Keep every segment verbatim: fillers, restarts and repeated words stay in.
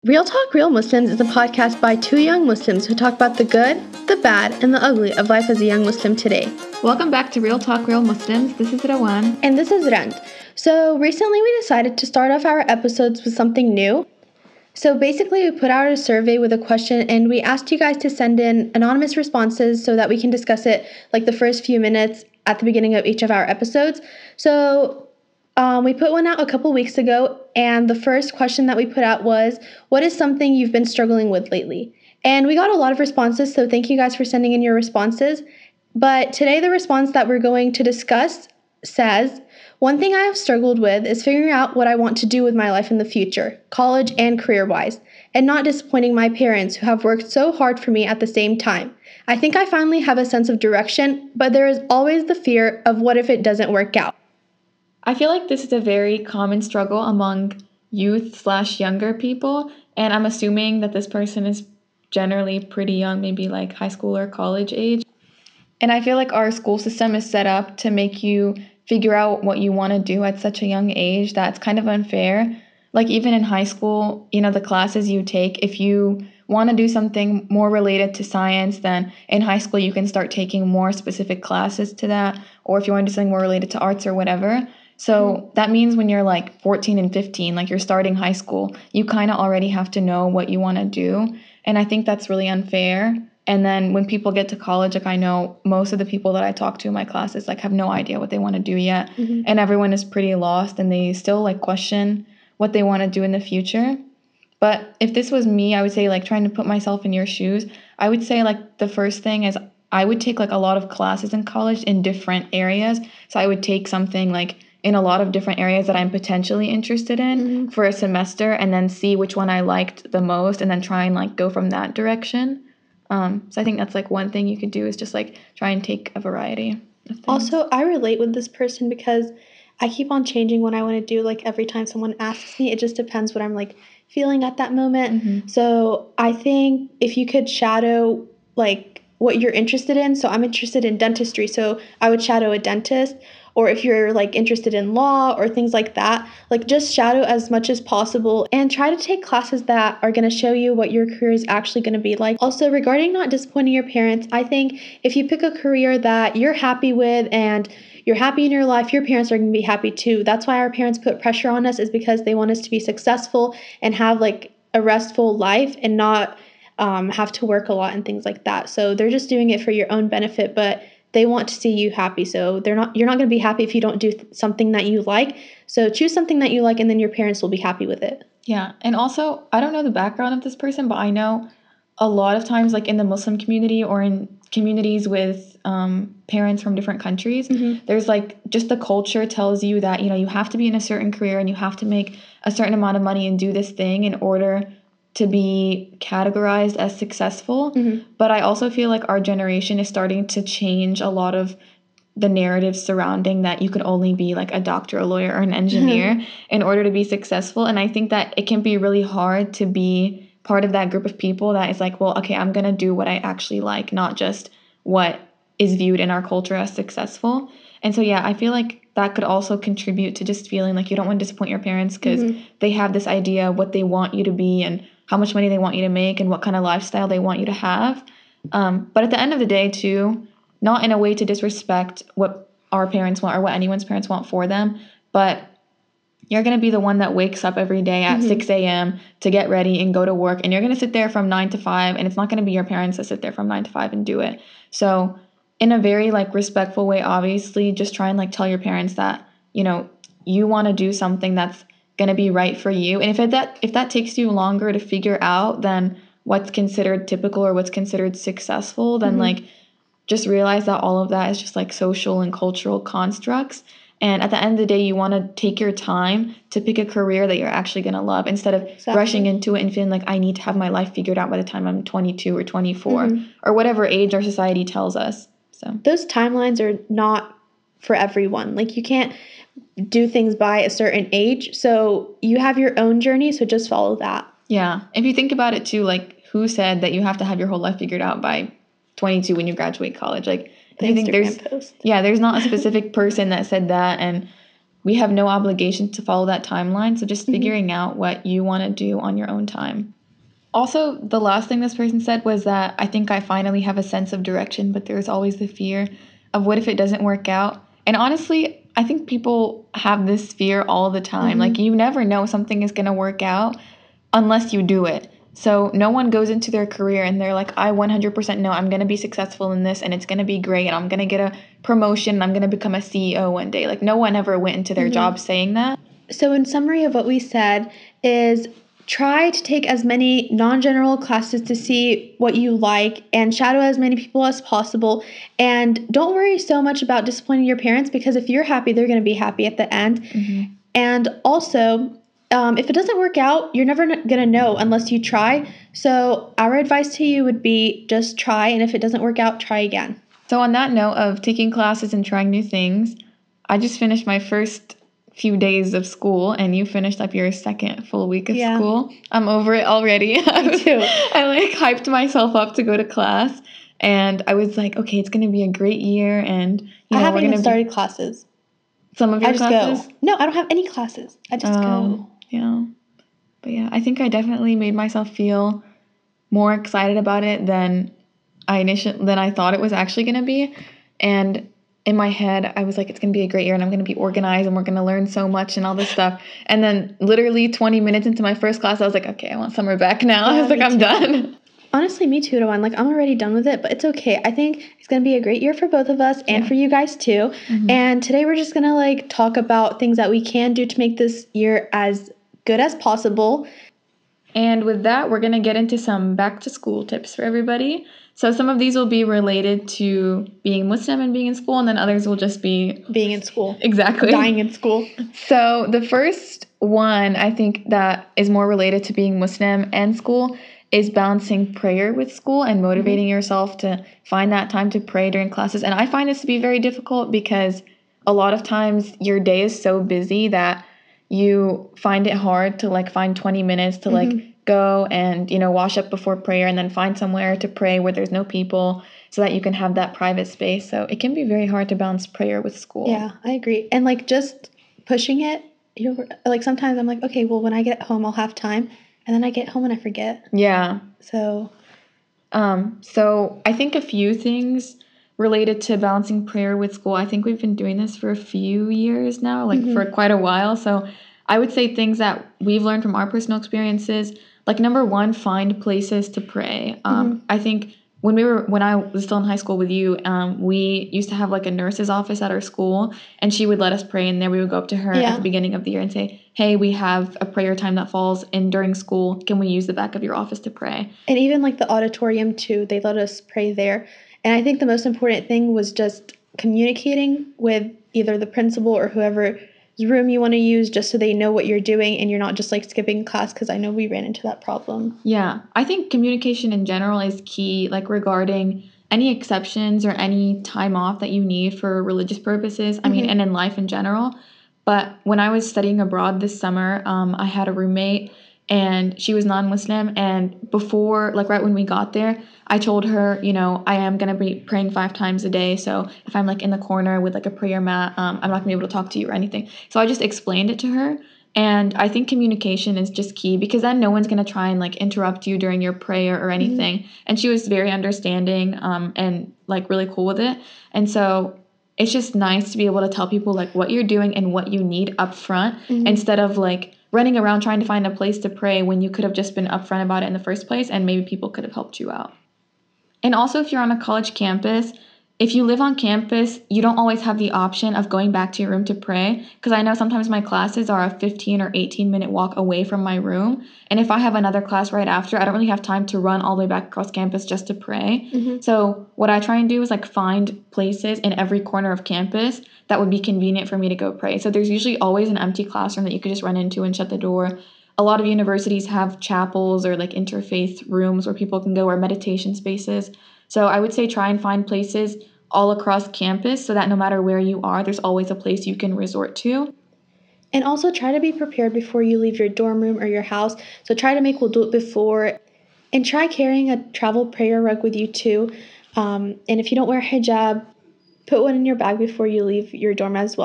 Real Talk Real Muslims is a podcast by two young Muslims who talk about the good, the bad, and the ugly of life as a young Muslim today. Welcome back to Real Talk Real Muslims. This is Rawan. And this is Rand. So recently we decided to start off our episodes with something new. So basically we put out a survey with a question and we asked you guys to send in anonymous responses so that we can discuss it like the first few minutes at the beginning of each of our episodes. So Um, we put one out a couple weeks ago, and the first question that we put out was, what is something you've been struggling with lately? And we got a lot of responses, so thank you guys for sending in your responses. But today the response that we're going to discuss says, one thing I have struggled with is figuring out what I want to do with my life in the future, college and career-wise, and not disappointing my parents who have worked so hard for me at the same time. I think I finally have a sense of direction, but there is always the fear of what if it doesn't work out. I feel like this is a very common struggle among youth slash younger people, and I'm assuming that this person is generally pretty young, maybe like high school or college age. And I feel like our school system is set up to make you figure out what you want to do at such a young age that's kind of unfair. Like even in high school, you know, the classes you take, if you want to do something more related to science, then in high school you can start taking more specific classes to that, or if you want to do something more related to arts or whatever. So that means when you're like fourteen and fifteen, like you're starting high school, you kind of already have to know what you want to do. And I think that's really unfair. And then when people get to college, like I know most of the people that I talk to in my classes like have no idea what they want to do yet. Mm-hmm. And everyone is pretty lost and they still like question what they want to do in the future. But if this was me, I would say like trying to put myself in your shoes, I would say like the first thing is I would take like a lot of classes in college in different areas. So I would take something like in a lot of different areas that I'm potentially interested in mm-hmm. for a semester, and then see which one I liked the most and then try and like go from that direction. Um, so I think that's like one thing you could do is just like try and take a variety of things. Also, I relate with this person because I keep on changing what I want to do. Like every time someone asks me, it just depends what I'm like feeling at that moment. Mm-hmm. So I think if you could shadow like what you're interested in. So I'm interested in dentistry. So I would shadow a dentist. Or if you're like interested in law or things like that, like just shadow as much as possible and try to take classes that are going to show you what your career is actually going to be like. Also, regarding not disappointing your parents, I think if you pick a career that you're happy with and you're happy in your life, your parents are going to be happy too. That's why our parents put pressure on us, is because they want us to be successful and have like a restful life and not um, have to work a lot and things like that. So they're just doing it for your own benefit, but they want to see you happy. So they're not. You're not going to be happy if you don't do th- something that you like. So choose something that you like, and then your parents will be happy with it. Yeah, and also, I don't know the background of this person, but I know a lot of times, like in the Muslim community or in communities with um, parents from different countries, mm-hmm. there's like just the culture tells you that, you know, you have to be in a certain career and you have to make a certain amount of money and do this thing in order to be categorized as successful. Mm-hmm. But I also feel like our generation is starting to change a lot of the narratives surrounding that you could only be like a doctor, a lawyer, or an engineer mm-hmm. in order to be successful. And I think that it can be really hard to be part of that group of people that is like, well, okay, I'm going to do what I actually like, not just what is viewed in our culture as successful. And so, yeah, I feel like that could also contribute to just feeling like you don't want to disappoint your parents because mm-hmm. they have this idea of what they want you to be and how much money they want you to make and what kind of lifestyle they want you to have. Um, but at the end of the day, too, not in a way to disrespect what our parents want or what anyone's parents want for them, but you're going to be the one that wakes up every day at mm-hmm. six a.m. to get ready and go to work, and you're going to sit there from nine to five, and it's not going to be your parents that sit there from nine to five and do it. So in a very like respectful way, obviously, just try and like tell your parents that, you know, you want to do something that's going to be right for you. And if it, that if that takes you longer to figure out than what's considered typical or what's considered successful, then mm-hmm. like just realize that all of that is just like social and cultural constructs. And at the end of the day, you want to take your time to pick a career that you're actually going to love instead of exactly. rushing into it and feeling like I need to have my life figured out by the time I'm twenty-two or twenty-four mm-hmm. or whatever age our society tells us. So those timelines are not for everyone. Like you can't do things by a certain age. So you have your own journey. So just follow that. Yeah. If you think about it too, like who said that you have to have your whole life figured out by twenty-two when you graduate college? Like, I think there's, post. yeah, there's not a specific person that said that. And we have no obligation to follow that timeline. So just Mhm. figuring out what you want to do on your own time. Also, the last thing this person said was that I think I finally have a sense of direction, but there's always the fear of what if it doesn't work out. And honestly, I think people have this fear all the time. Mhm. Like, you never know something is going to work out unless you do it. So no one goes into their career and they're like, I one hundred percent know I'm going to be successful in this and it's going to be great and I'm going to get a promotion and I'm going to become a C E O one day. Like, no one ever went into their Mhm. job saying that. So in summary of what we said is try to take as many non-general classes to see what you like and shadow as many people as possible. And don't worry so much about disappointing your parents, because if you're happy, they're going to be happy at the end. Mm-hmm. And also, um, if it doesn't work out, you're never going to know unless you try. So our advice to you would be just try. And if it doesn't work out, try again. So on that note of taking classes and trying new things, I just finished my first few days of school and you finished up your second full week of Yeah. school. I'm over it already. Me too. I like hyped myself up to go to class and I was like, okay, it's going to be a great year and you know, I haven't we're even gonna started be- classes. some of your I just classes? go. No, I don't have any classes. I just Um, go. Yeah. But yeah, I think I definitely made myself feel more excited about it than I initially than I thought it was actually going to be. And in my head, I was like, it's going to be a great year and I'm going to be organized and we're going to learn so much and all this stuff. And then literally twenty minutes into my first class, I was like, okay, I want summer back now. Yeah, I was like, me I'm too. done. Honestly, me too, Dawan. Like, I'm already done with it, but it's okay. I think it's going to be a great year for both of us and Yeah. for you guys too. Mhm. And today we're just going to like talk about things that we can do to make this year as good as possible. And with that, we're going to get into some back to school tips for everybody. So some of these will be related to being Muslim and being in school, and then others will just be Being in school. exactly Dying in school. So the first one I think that is more related to being Muslim and school is balancing prayer with school and motivating mm-hmm. yourself to find that time to pray during classes. And I find this to be very difficult because a lot of times your day is so busy that you find it hard to like find twenty minutes to mm-hmm. like go and, you know, wash up before prayer and then find somewhere to pray where there's no people so that you can have that private space. So it can be very hard to balance prayer with school. Yeah, I agree. And like just pushing it, you're like sometimes I'm like, okay, well when I get home I'll have time, and then I get home and I forget. Yeah. So um so I think a few things related to balancing prayer with school. I think we've been doing this for a few years now, like mm-hmm. for quite a while. So I would say things that we've learned from our personal experiences, like number one, find places to pray. Um, mm-hmm. I think when we were when I was still in high school with you, um, we used to have like a nurse's office at our school, and she would let us pray in there. We would go up to her yeah. at the beginning of the year and say, hey, we have a prayer time that falls in during school. Can we use the back of your office to pray? And even like the auditorium too, they let us pray there. And I think the most important thing was just communicating with either the principal or whoever room you want to use, just so they know what you're doing and you're not just like skipping class, because I know we ran into that problem. Yeah, I think communication in general is key, like regarding any exceptions or any time off that you need for religious purposes. I mm-hmm. mean, and in life in general. But when I was studying abroad this summer, um, I had a roommate and she was non-Muslim. And before, like right when we got there, I told her, you know, I am going to be praying five times a day. So if I'm like in the corner with like a prayer mat, um, I'm not going to be able to talk to you or anything. So I just explained it to her. And I think communication is just key, because then no one's going to try and like interrupt you during your prayer or anything. Mm-hmm. And she was very understanding um, and like really cool with it. And so it's just nice to be able to tell people like what you're doing and what you need up front mm-hmm. instead of like running around trying to find a place to pray when you could have just been upfront about it in the first place and maybe people could have helped you out. And also, if you're on a college campus, if you live on campus, you don't always have the option of going back to your room to pray, because I know sometimes my classes are a fifteen or eighteen minute walk away from my room. And if I have another class right after, I don't really have time to run all the way back across campus just to pray. Mm-hmm. So what I try and do is like find places in every corner of campus that would be convenient for me to go pray. So there's usually always an empty classroom that you could just run into and shut the door. A lot of universities have chapels or like interfaith rooms where people can go, or meditation spaces. So I would say try and find places all across campus so that no matter where you are, there's always a place you can resort to. And also try to be prepared before you leave your dorm room or your house. So try to make wudu before, and try carrying a travel prayer rug with you too. Um, and if you don't wear hijab, put one in your bag before you leave your dorm as well.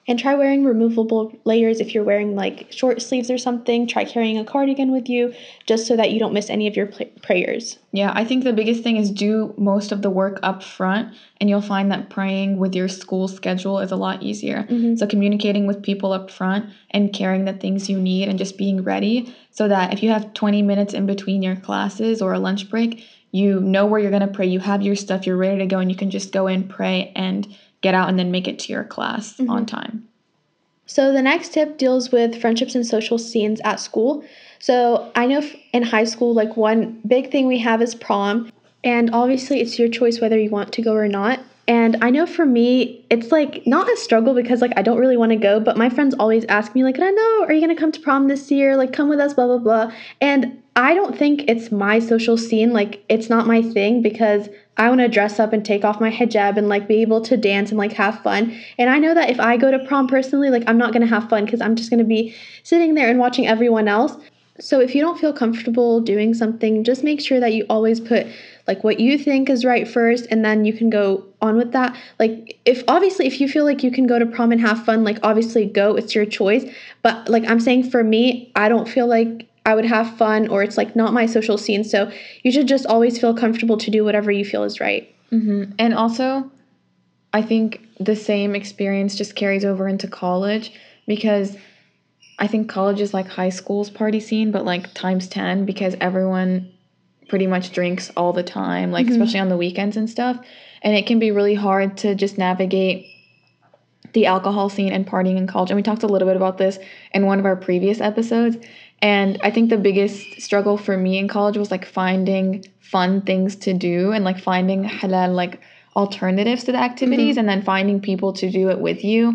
And try wearing removable layers if you're wearing like short sleeves or something. Try carrying a cardigan with you just so that you don't miss any of your pl- prayers. Yeah, I think the biggest thing is do most of the work up front, and you'll find that praying with your school schedule is a lot easier. Mm-hmm. So communicating with people up front and carrying the things you need and just being ready so that if you have twenty minutes in between your classes or a lunch break, you know where you're going to pray, you have your stuff, you're ready to go, and you can just go in, pray, and get out and then make it to your class mm-hmm. on time. So the next tip deals with friendships and social scenes at school. So I know in high school, like one big thing we have is prom. And obviously it's your choice whether you want to go or not. And I know for me, it's like not a struggle because like I don't really want to go, but my friends always ask me like, I know, are you going to come to prom this year? Like come with us, blah, blah, blah. And I don't think it's my social scene. Like it's not my thing because I want to dress up and take off my hijab and like be able to dance and like have fun. And I know that if I go to prom personally, like I'm not going to have fun because I'm just going to be sitting there and watching everyone else. So if you don't feel comfortable doing something, just make sure that you always put like what you think is right first, and then you can go on with that. Like if obviously if you feel like you can go to prom and have fun, like obviously go, it's your choice. But like I'm saying for me, I don't feel like I would have fun, or it's like not my social scene. So you should just always feel comfortable to do whatever you feel is right. Mm-hmm. And also, I think the same experience just carries over into college, because I think college is like high school's party scene, but like times ten, because everyone pretty much drinks all the time, like mm-hmm. especially on the weekends and stuff. And it can be really hard to just navigate the alcohol scene and partying in college. And we talked a little bit about this in one of our previous episodes. And I think the biggest struggle for me in college was like finding fun things to do and like finding halal like alternatives to the activities mm-hmm. and then finding people to do it with you.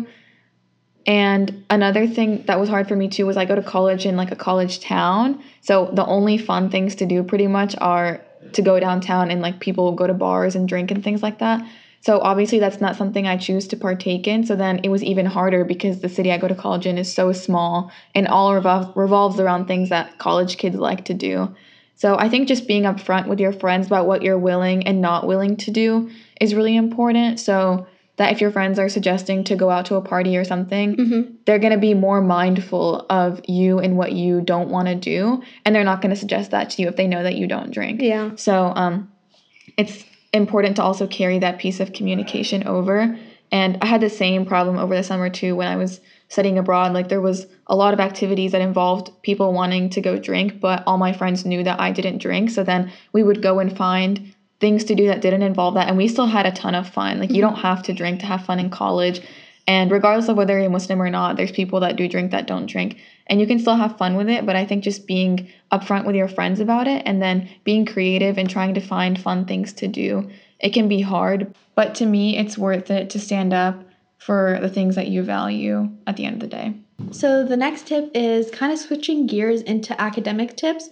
And another thing that was hard for me too was I go to college in like a college town. So the only fun things to do pretty much are to go downtown and like people go to bars and drink and things like that. So obviously that's not something I choose to partake in. So then it was even harder because the city I go to college in is so small and all revol- revolves around things that college kids like to do. So I think just being upfront with your friends about what you're willing and not willing to do is really important. So that if your friends are suggesting to go out to a party or something, mm-hmm. they're going to be more mindful of you and what you don't want to do. And they're not going to suggest that to you if they know that you don't drink. Yeah. So um, it's important to also carry that piece of communication over. And I had the same problem over the summer too when I was studying abroad. Like there was a lot of activities that involved people wanting to go drink, but all my friends knew that I didn't drink. So then we would go and find things to do that didn't involve that, and we still had a ton of fun. Like, you don't have to drink to have fun in college, and regardless of whether you're Muslim or not, there's people that do drink that don't drink, and you can still have fun with it. But I think just being upfront with your friends about it, and then being creative and trying to find fun things to do, it can be hard, but to me, it's worth it to stand up for the things that you value at the end of the day. So the next tip is kind of switching gears into academic tips.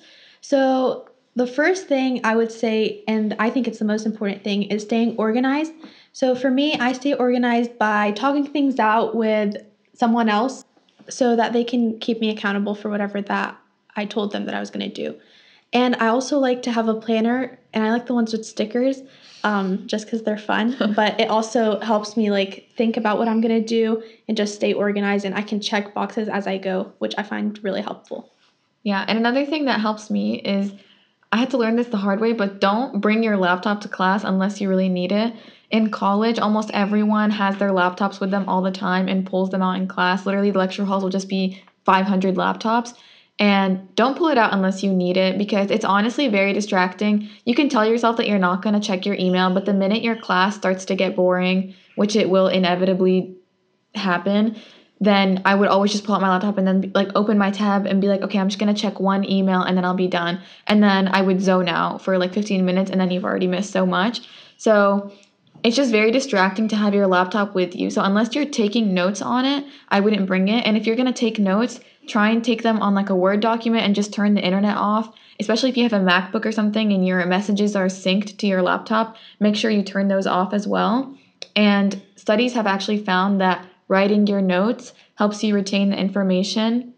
So the first thing I would say, and I think it's the most important thing, is staying organized. So for me, I stay organized by talking things out with someone else so that they can keep me accountable for whatever that I told them that I was going to do. And I also like to have a planner, and I like the ones with stickers um, just because they're fun. But it also helps me like think about what I'm going to do and just stay organized, and I can check boxes as I go, which I find really helpful. Yeah, and another thing that helps me is, I had to learn this the hard way, but don't bring your laptop to class unless you really need it. In college, almost everyone has their laptops with them all the time and pulls them out in class. Literally, the lecture halls will just be five hundred laptops. And don't pull it out unless you need it, because it's honestly very distracting. You can tell yourself that you're not going to check your email, but the minute your class starts to get boring, which it will inevitably happen, then I would always just pull out my laptop and then like open my tab and be like, okay, I'm just going to check one email and then I'll be done. And then I would zone out for like fifteen minutes, and then you've already missed so much. So it's just very distracting to have your laptop with you. So unless you're taking notes on it, I wouldn't bring it. And if you're going to take notes, try and take them on like a Word document and just turn the internet off. Especially if you have a MacBook or something and your messages are synced to your laptop, make sure you turn those off as well. And studies have actually found that writing your notes helps you retain the information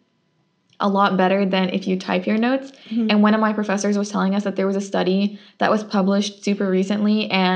a lot better than if you type your notes. Mm-hmm. And one of my professors was telling us that there was a study that was published super recently, and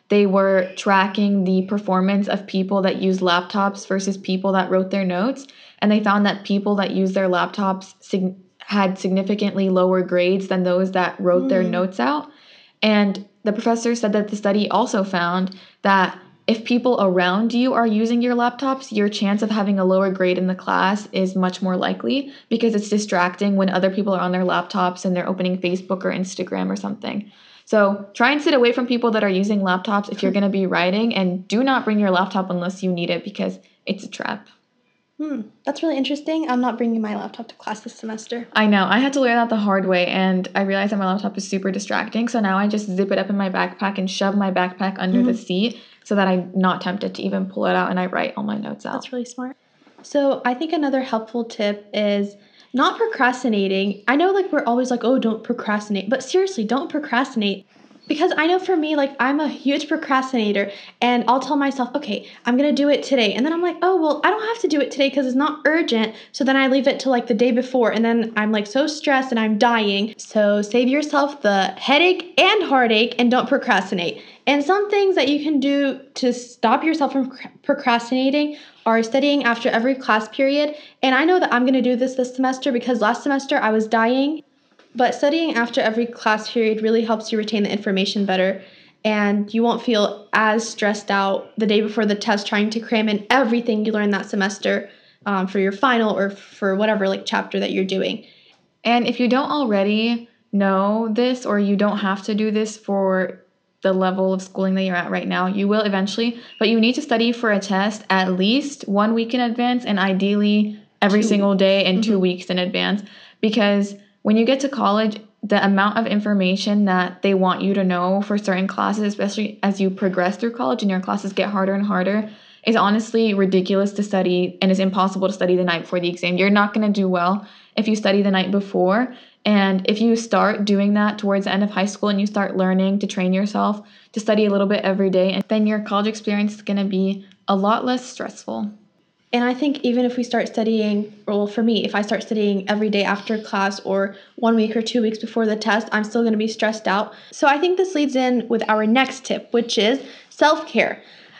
they were tracking the performance of people that use laptops versus people that wrote their notes. And they found that people that used their laptops sig- had significantly lower grades than those that wrote mm. their notes out. And the professor said that the study also found that if people around you are using your laptops, your chance of having a lower grade in the class is much more likely because it's distracting when other people are on their laptops and they're opening Facebook or Instagram or something. So try and sit away from people that are using laptops if you're going to be writing, and do not bring your laptop unless you need it because it's a trap. Hmm, that's really interesting. I'm not bringing my laptop to class this semester. I know. I had to learn that the hard way, and I realized that my laptop is super distracting. So now I just zip it up in my backpack and shove my backpack under mm-hmm. the seat so that I'm not tempted to even pull it out and I write all my notes out. That's really smart. So I think another helpful tip is not procrastinating. I know like we're always like, oh, don't procrastinate. But seriously, don't procrastinate. Because I know for me, like, I'm a huge procrastinator, and I'll tell myself, okay, I'm going to do it today. And then I'm like, oh, well, I don't have to do it today because it's not urgent. So then I leave it till, like, the day before, and then I'm, like, so stressed and I'm dying. So save yourself the headache and heartache and don't procrastinate. And some things that you can do to stop yourself from procrastinating are studying after every class period. And I know that I'm going to do this this semester because last semester I was dying. But studying after every class period really helps you retain the information better, and you won't feel as stressed out the day before the test trying to cram in everything you learned that semester um, for your final or for whatever like chapter that you're doing. And if you don't already know this, or you don't have to do this for the level of schooling that you're at right now, you will eventually, but you need to study for a test at least one week in advance, and ideally every two single day and mm-hmm. two weeks in advance, because when you get to college, the amount of information that they want you to know for certain classes, especially as you progress through college and your classes get harder and harder, is honestly ridiculous to study, and is impossible to study the night before the exam. You're not going to do well if you study the night before. And if you start doing that towards the end of high school and you start learning to train yourself to study a little bit every day, and then your college experience is going to be a lot less stressful. And I think even if we start studying, well, for me, if I start studying every day after class or one week or two weeks before the test, I'm still going to be stressed out. So I think this leads in with our next tip, which is self-care.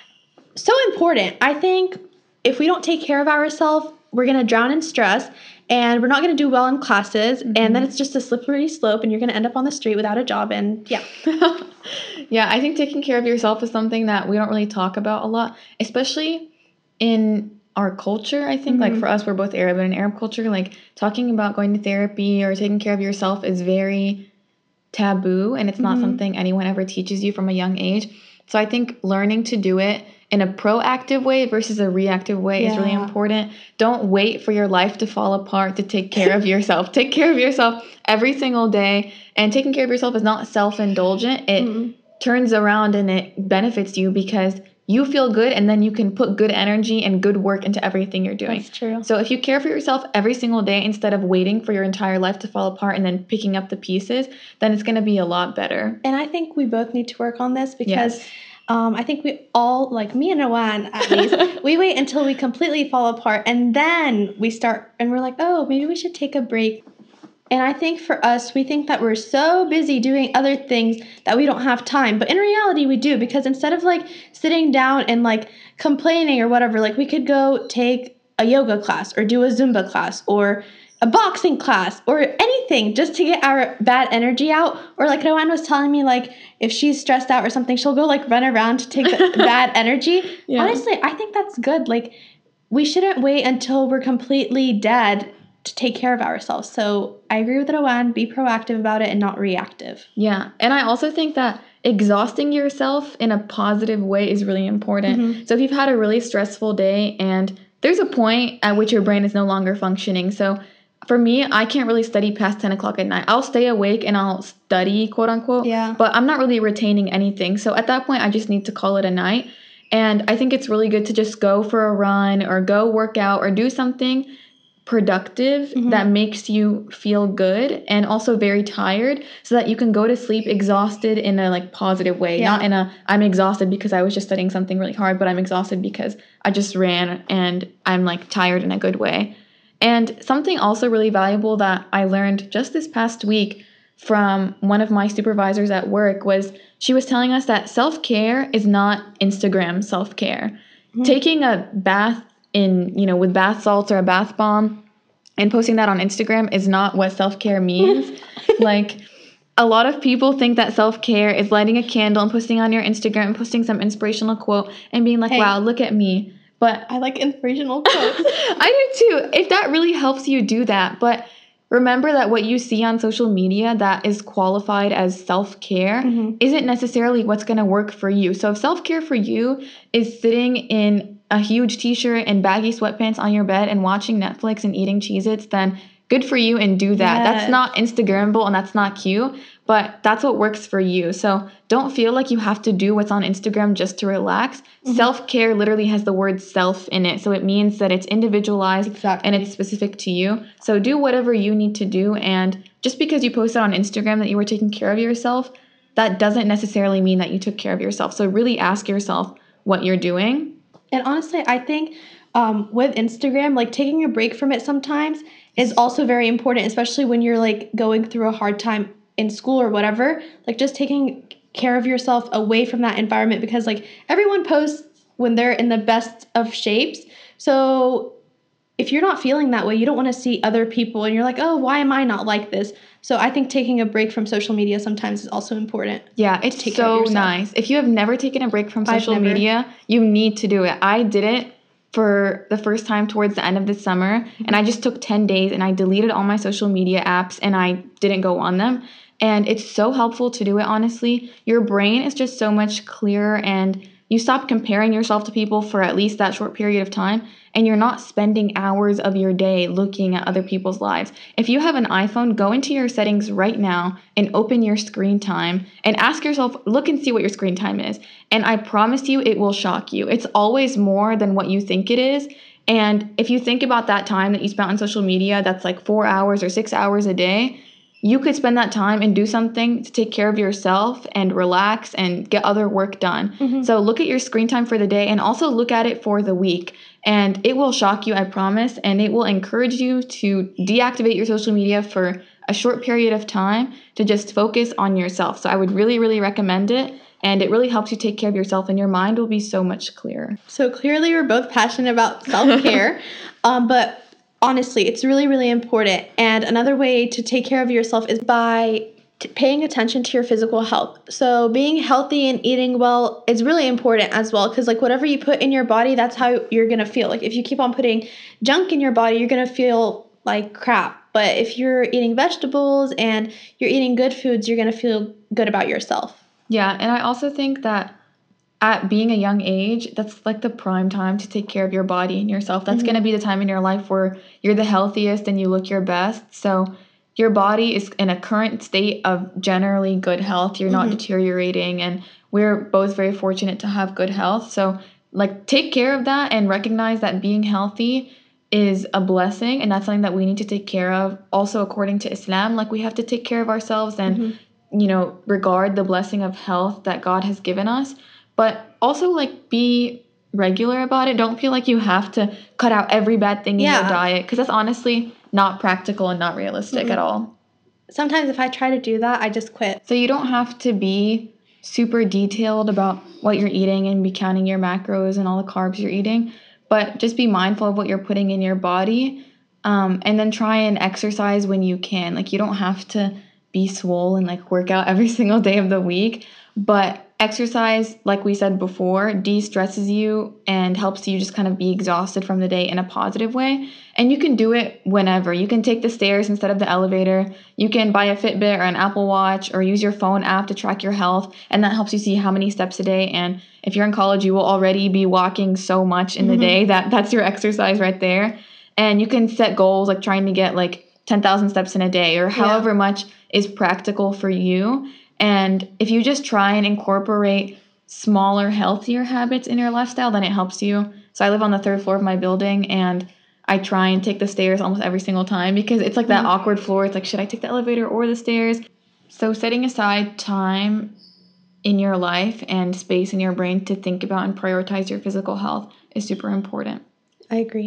So important. I think if we don't take care of ourselves, we're going to drown in stress and we're not going to do well in classes. Mm-hmm. And then it's just a slippery slope and you're going to end up on the street without a job. And yeah. Yeah, I think taking care of yourself is something that we don't really talk about a lot, especially in our culture. I think mm-hmm. like for us, we're both Arab, and in Arab culture, like talking about going to therapy or taking care of yourself is very taboo, and it's mm-hmm. not something anyone ever teaches you from a young age. So I think learning to do it in a proactive way versus a reactive way yeah. is really important. Don't wait for your life to fall apart to take care of yourself. Take care of yourself every single day, and taking care of yourself is not self-indulgent. It mm-hmm. turns around and it benefits you because you feel good, and then you can put good energy and good work into everything you're doing. That's true. So if you care for yourself every single day instead of waiting for your entire life to fall apart and then picking up the pieces, then it's going to be a lot better. And I think we both need to work on this because yes. um, I think we all, like me and Rowan at least, we wait until we completely fall apart, and then we start, and we're like, oh, maybe we should take a break. And I think for us, we think that we're so busy doing other things that we don't have time. But in reality, we do, because instead of like sitting down and like complaining or whatever, like we could go take a yoga class or do a Zumba class or a boxing class or anything just to get our bad energy out. Or like Rowan was telling me, like if she's stressed out or something, she'll go like run around to take the bad energy. Yeah. Honestly, I think that's good. Like we shouldn't wait until we're completely dead to take care of ourselves. So I agree with Rowan, be proactive about it and not reactive. Yeah. And I also think that exhausting yourself in a positive way is really important. Mm-hmm. So if you've had a really stressful day and there's a point at which your brain is no longer functioning. So for me, I can't really study past ten o'clock at night. I'll stay awake and I'll study, quote unquote, yeah. but I'm not really retaining anything. So at that point, I just need to call it a night. And I think it's really good to just go for a run or go work out or do something productive mm-hmm. that makes you feel good and also very tired, so that you can go to sleep exhausted in a like positive way, yeah. not in a I'm exhausted because I was just studying something really hard, but I'm exhausted because I just ran and I'm like tired in a good way. And something also really valuable that I learned just this past week from one of my supervisors at work was she was telling us that self-care is not Instagram self-care. Mm-hmm. Taking a bath in, you know, with bath salts or a bath bomb and posting that on Instagram is not what self-care means. Like, a lot of people think that self-care is lighting a candle and posting on your Instagram and posting some inspirational quote and being like, hey, wow, look at me. But I like inspirational quotes. I do too. If that really helps you, do that. But remember that what you see on social media that is qualified as self-care mm-hmm. isn't necessarily what's going to work for you. So if self-care for you is sitting in a huge t-shirt and baggy sweatpants on your bed and watching Netflix and eating Cheez-Its, then good for you and do that. Yes. That's not Instagrammable and that's not cute, but that's what works for you. So don't feel like you have to do what's on Instagram just to relax. Mm-hmm. Self-care literally has the word self in it. So it means that it's individualized exactly. and it's specific to you. So do whatever you need to do. And just because you posted on Instagram that you were taking care of yourself, that doesn't necessarily mean that you took care of yourself. So really ask yourself what you're doing. And honestly, I think um, with Instagram, like taking a break from it sometimes is also very important, especially when you're like going through a hard time in school or whatever. Like just taking care of yourself away from that environment, because like everyone posts when they're in the best of shapes. So if you're not feeling that way, you don't want to see other people and you're like, oh, why am I not like this? So I think taking a break from social media sometimes is also important. Yeah, it's so nice. If you have never taken a break from social media, you need to do it. I did it for the first time towards the end of the summer, and I just took ten days and I deleted all my social media apps and I didn't go on them. And it's so helpful to do it, honestly. Your brain is just so much clearer and you stop comparing yourself to people for at least that short period of time, and you're not spending hours of your day looking at other people's lives. If you have an iPhone, go into your settings right now and open your screen time and ask yourself, look and see what your screen time is. And I promise you, it will shock you. It's always more than what you think it is. And if you think about that time that you spent on social media, that's like four hours or six hours a day, you could spend that time and do something to take care of yourself and relax and get other work done. Mm-hmm. So look at your screen time for the day and also look at it for the week. And it will shock you, I promise. And it will encourage you to deactivate your social media for a short period of time to just focus on yourself. So I would really, really recommend it. And it really helps you take care of yourself and your mind will be so much clearer. So clearly we're both passionate about self-care. um, but honestly, it's really, really important. And another way to take care of yourself is by t- paying attention to your physical health. So being healthy and eating well is really important as well, because like whatever you put in your body, that's how you're going to feel. Like if you keep on putting junk in your body, you're going to feel like crap. But if you're eating vegetables and you're eating good foods, you're going to feel good about yourself. Yeah, and I also think that at being a young age, that's like the prime time to take care of your body and yourself. That's mm-hmm. going to be the time in your life where you're the healthiest and you look your best. So your body is in a current state of generally good health. You're mm-hmm. not deteriorating, and we're both very fortunate to have good health. So like take care of that and recognize that being healthy is a blessing, and that's something that we need to take care of. Also, according to Islam, like we have to take care of ourselves and mm-hmm. you know, regard the blessing of health that God has given us. But also, like, be regular about it. Don't feel like you have to cut out every bad thing yeah. in your diet, because that's honestly not practical and not realistic mm-hmm. at all. Sometimes if I try to do that, I just quit. So you don't have to be super detailed about what you're eating and be counting your macros and all the carbs you're eating, but just be mindful of what you're putting in your body, um, and then try and exercise when you can. Like, you don't have to be swole and, like, work out every single day of the week, but exercise, like we said before, de-stresses you and helps you just kind of be exhausted from the day in a positive way. And you can do it whenever. You can take the stairs instead of the elevator. You can buy a Fitbit or an Apple Watch or use your phone app to track your health, and that helps you see how many steps a day. And if you're in college, you will already be walking so much in the mm-hmm. day that that's your exercise right there. And you can set goals, like trying to get like ten thousand steps in a day or however yeah. much is practical for you. And if you just try and incorporate smaller, healthier habits in your lifestyle, then it helps you. So I live on the third floor of my building, and I try and take the stairs almost every single time, because it's like that mm-hmm. awkward floor. It's like, should I take the elevator or the stairs? So setting aside time in your life and space in your brain to think about and prioritize your physical health is super important. I agree.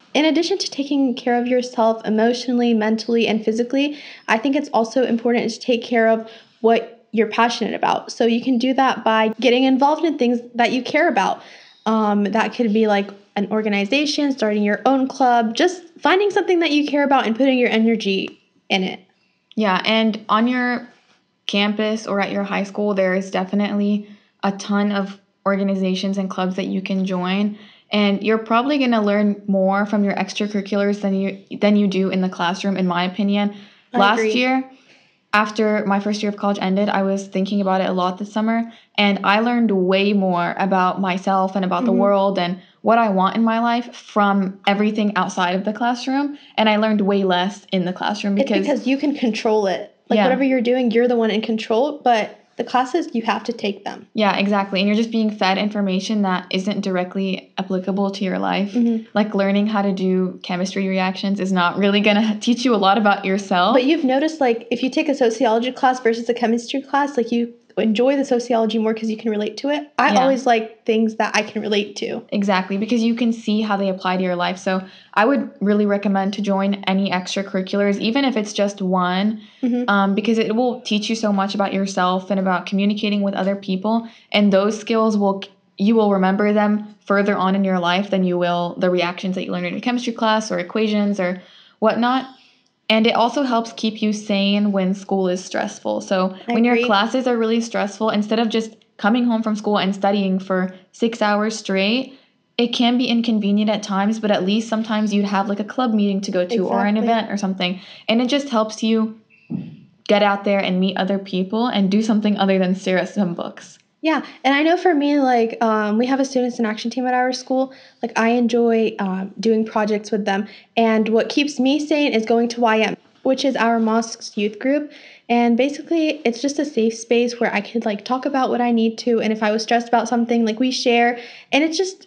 in addition to taking care of yourself emotionally, mentally, and physically, I think it's also important to take care of what you're passionate about. So you can do that by getting involved in things that you care about. Um, that could be like an organization, starting your own club, just finding something that you care about and putting your energy in it. Yeah, and on your campus or at your high school, there is definitely a ton of organizations and clubs that you can join. And you're probably going to learn more from your extracurriculars than you than you do in the classroom, in my opinion. I Last agree. year, after my first year of college ended, I was thinking about it a lot this summer, and I learned way more about myself and about mm-hmm. the world and what I want in my life from everything outside of the classroom. And I learned way less in the classroom because... It's because you can control it. Like, yeah. whatever you're doing, you're the one in control, but the classes, you have to take them. Yeah, exactly. And you're just being fed information that isn't directly applicable to your life. Mm-hmm. Like learning how to do chemistry reactions is not really going to teach you a lot about yourself. But you've noticed, like, if you take a sociology class versus a chemistry class, like, you enjoy the sociology more because you can relate to it. I yeah. always like things that I can relate to. Exactly, because you can see how they apply to your life. So I would really recommend to join any extracurriculars, even if it's just one, mm-hmm. um, because it will teach you so much about yourself and about communicating with other people. And those skills will you will remember them further on in your life than you will the reactions that you learned in a chemistry class or equations or whatnot. And it also helps keep you sane when school is stressful. So I when agree. your classes are really stressful, instead of just coming home from school and studying for six hours straight, it can be inconvenient at times, but at least sometimes you'd have like a club meeting to go to exactly. or an event or something. And it just helps you get out there and meet other people and do something other than stare at some books. Yeah, and I know for me, like, um, we have a students in action team at our school. Like, I enjoy um, doing projects with them. And what keeps me sane is going to Y M, which is our mosque's youth group. And basically, it's just a safe space where I could, like, talk about what I need to. And if I was stressed about something, like, we share. And it's just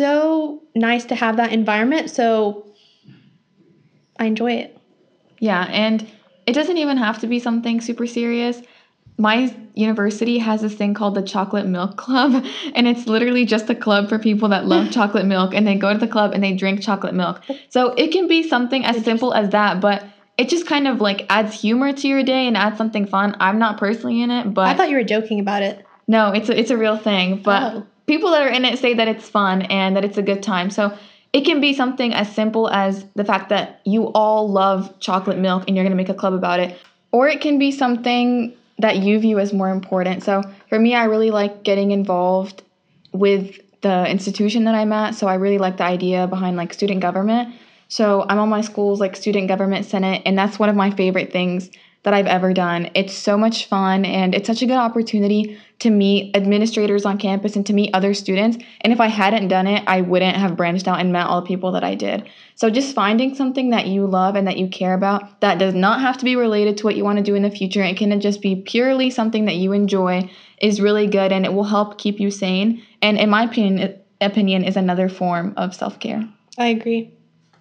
so nice to have that environment. So I enjoy it. Yeah, and it doesn't even have to be something super serious. My university has this thing called the Chocolate Milk Club, and it's literally just a club for people that love chocolate milk, and they go to the club and they drink chocolate milk. So it can be something as simple as that, but it just kind of like adds humor to your day and adds something fun. I'm not personally in it, but... I thought you were joking about it. No, it's a, it's a real thing, but oh. people that are in it say that it's fun and that it's a good time. So it can be something as simple as the fact that you all love chocolate milk and you're going to make a club about it. Or it can be something that you view as more important. So for me, I really like getting involved with the institution that I'm at. So I really like the idea behind like student government. So I'm on my school's like student government senate, and that's one of my favorite things that I've ever done. It's so much fun, and it's such a good opportunity to meet administrators on campus and to meet other students. And if I hadn't done it, I wouldn't have branched out and met all the people that I did. So just finding something that you love and that you care about that does not have to be related to what you want to do in the future. It can just be purely something that you enjoy is really good, and it will help keep you sane. And in my opinion, opinion is another form of self-care. I agree.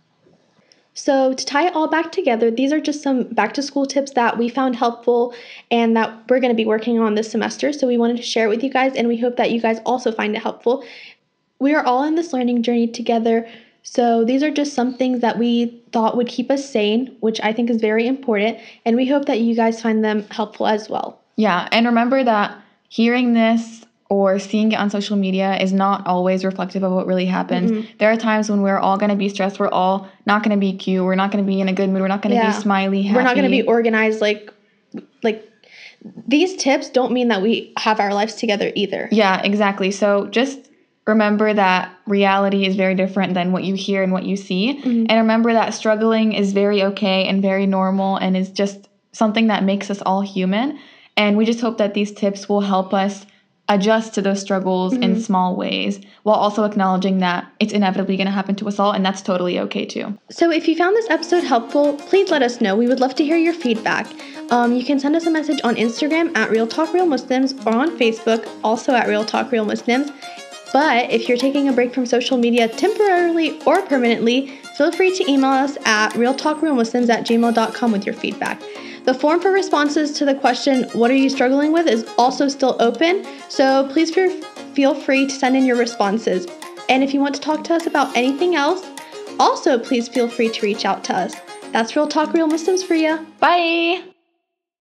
So to tie it all back together, these are just some back to school tips that we found helpful and that we're going to be working on this semester. So we wanted to share it with you guys, and we hope that you guys also find it helpful. We are all in this learning journey together. So these are just some things that we thought would keep us sane, which I think is very important. And we hope that you guys find them helpful as well. Yeah. And remember that hearing this or seeing it on social media is not always reflective of what really happens. Mm-hmm. There are times when we're all going to be stressed. We're all not going to be cute. We're not going to be in a good mood. We're not going to yeah. be smiley, happy. We're not going to be organized. Like, like these tips don't mean that we have our lives together either. Yeah, exactly. So just remember that reality is very different than what you hear and what you see. Mm-hmm. And remember that struggling is very okay and very normal and is just something that makes us all human. And we just hope that these tips will help us adjust to those struggles mm-hmm. in small ways while also acknowledging that it's inevitably going to happen to us all, and that's totally okay too. So if you found this episode helpful, please let us know. We would love to hear your feedback. Um, you can send us a message on Instagram at Real Talk Real Muslims or on Facebook, also at Real Talk Real Muslims. But if you're taking a break from social media temporarily or permanently, feel free to email us at realtalkrealmuslims at gmail dot com with your feedback. The form for responses to the question, what are you struggling with, is also still open, so please feel free to send in your responses. And if you want to talk to us about anything else, also please feel free to reach out to us. That's Real Talk Real Muslims for you. Bye!